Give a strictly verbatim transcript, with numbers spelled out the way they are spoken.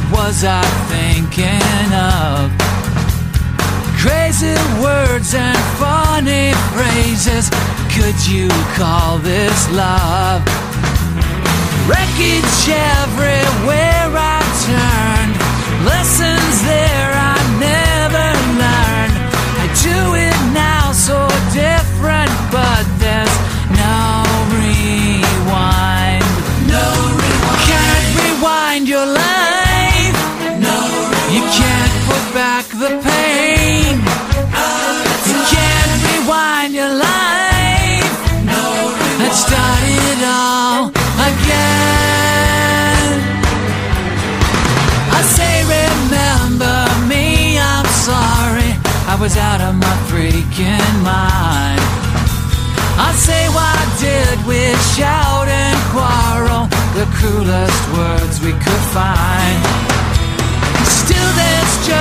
was I thinking of? Crazy words and funny phrases. Could you call this love? Wreckage everywhere I turned. Lessons there I never learned. I do it now so different, but there's no rewind. No rewind. Can't rewind your life. No rewind. You can't put back the pain. You can't rewind your life. No rewind. Let's start it all again. I say remember me, I'm sorry, I was out of my freaking mind. I say why did we shout and quarrel, the cruelest words we could find. Still there's just